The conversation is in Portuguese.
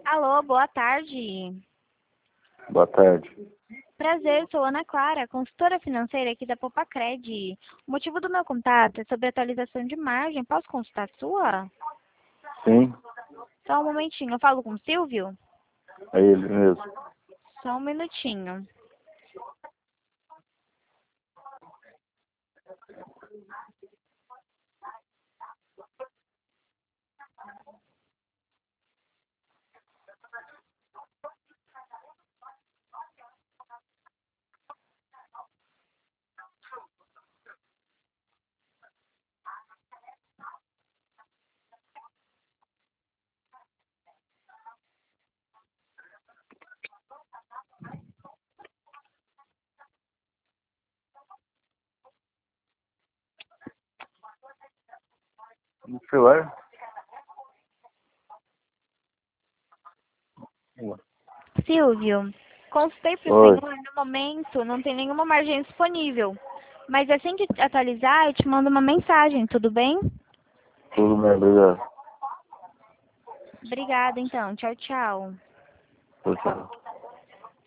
Alô, boa tarde. Boa tarde. Prazer, sou Ana Clara, consultora financeira aqui da Popacred. O motivo do meu contato é sobre atualização de margem. Posso consultar a sua? Sim, Só um momentinho. Eu falo com o Silvio? é ele mesmo. Só um minutinho. No celular? Silvio, consultei para o Oi, senhor. No momento, não tem nenhuma margem disponível. Mas assim que atualizar, eu te mando uma mensagem, tudo bem? tudo bem, obrigado. Obrigada, então. Tchau, tchau. Tchau, tchau.